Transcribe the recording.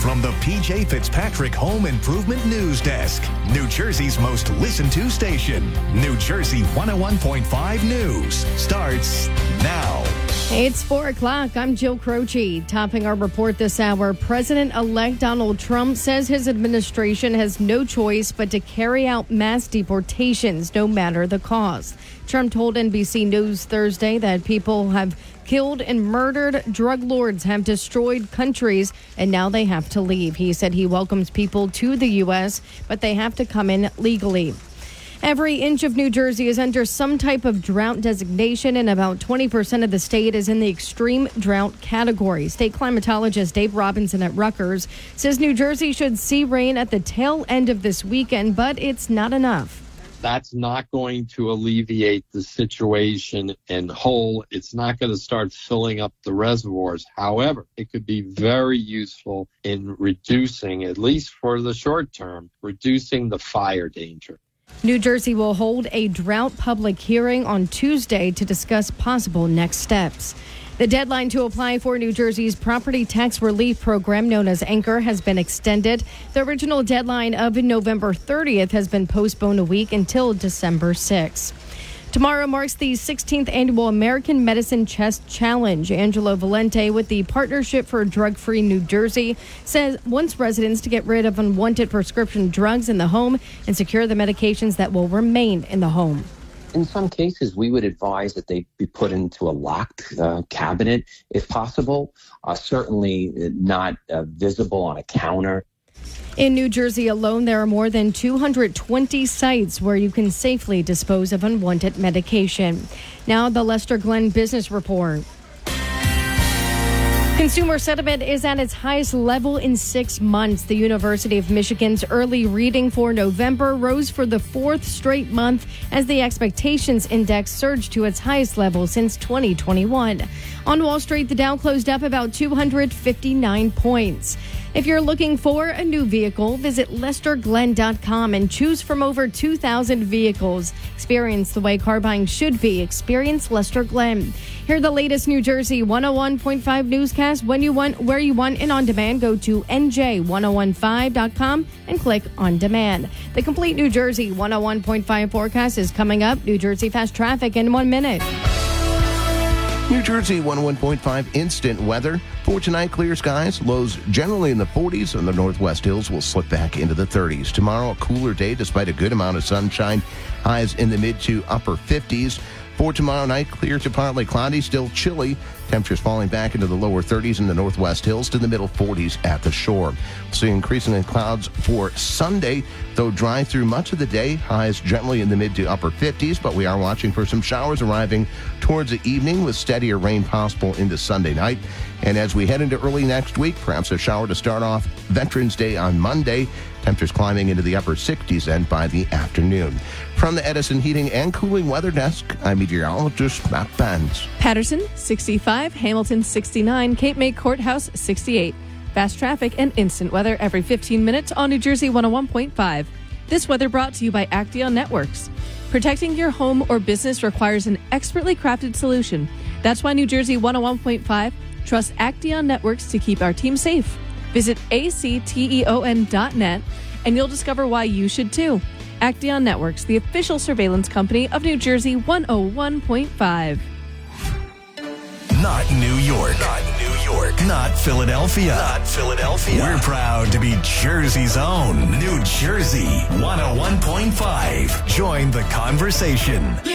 from the PJ Fitzpatrick Home Improvement News Desk, New Jersey's most listened to station. New Jersey 101.5 News starts now. It's 4 o'clock. I'm Jill Croce. Topping our report this hour, President-elect Donald Trump says his administration has no choice but to carry out mass deportations, no matter the cost. Trump told NBC News Thursday that people have killed and murdered, drug lords have destroyed countries, and now they have to leave. He said he welcomes people to the U.S., but they have to come in legally. Every inch of New Jersey is under some type of drought designation, and about 20% of the state is in the extreme drought category. State climatologist Dave Robinson at Rutgers says New Jersey should see rain at the tail end of this weekend, but it's not enough. That's not going to alleviate the situation in whole. It's not going to start filling up the reservoirs. However, it could be very useful in reducing, at least for the short term, reducing the fire danger. New Jersey will hold a drought public hearing on Tuesday to discuss possible next steps. The deadline to apply for New Jersey's property tax relief program, known as Anchor, has been extended. The original deadline of November 30th has been postponed a week until December 6th. Tomorrow marks the 16th annual American Medicine Chest Challenge. Angelo Valente with the Partnership for Drug-Free New Jersey says wants residents to get rid of unwanted prescription drugs in the home and secure the medications that will remain in the home. In some cases, we would advise that they be put into a locked cabinet, if possible, certainly not visible on a counter. In New Jersey alone, there are more than 220 sites where you can safely dispose of unwanted medication. Now, the Lester Glenn Business Report. Consumer sentiment is at its highest level in 6 months. The University of Michigan's early reading for November rose for the fourth straight month as the expectations index surged to its highest level since 2021. On Wall Street, the Dow closed up about 259 points. If you're looking for a new vehicle, visit LesterGlenn.com and choose from over 2,000 vehicles. Experience the way car buying should be. Experience Lester Glenn. Hear the latest New Jersey 101.5 newscast when you want, where you want, and on demand. Go to NJ1015.com and click on demand. The complete New Jersey 101.5 forecast is coming up. New Jersey Fast Traffic in 1 minute. New Jersey 101.5 instant weather. For tonight, clear skies. Lows generally in the 40s, and the northwest hills will slip back into the 30s. Tomorrow, a cooler day despite a good amount of sunshine. Highs in the mid to upper 50s. For tomorrow night, clear to partly cloudy, still chilly. Temperatures falling back into the lower 30s in the northwest hills to the middle 40s at the shore. We'll see increasing in clouds for Sunday, though dry through much of the day. Highs gently in the mid to upper 50s, but we are watching for some showers arriving towards the evening with steadier rain possible into Sunday night. And as we head into early next week, perhaps a shower to start off Veterans Day on Monday. Temperatures climbing into the upper 60s then by the afternoon. From the Edison Heating and Cooling Weather Desk, I'm meteorologist Matt Benz. Patterson, 65. Hamilton, 69. Cape May Courthouse, 68. Fast traffic and instant weather every 15 minutes on New Jersey 101.5. This weather brought to you by Acteon Networks. Protecting your home or business requires an expertly crafted solution. That's why New Jersey 101.5 trusts Acteon Networks to keep our team safe. Visit acteon.net and you'll discover why you should too. Acteon Networks, the official surveillance company of New Jersey 101.5. Not New York. Not New York. Not Philadelphia. Not Philadelphia. We're proud to be Jersey's own New Jersey 101.5. Join the conversation.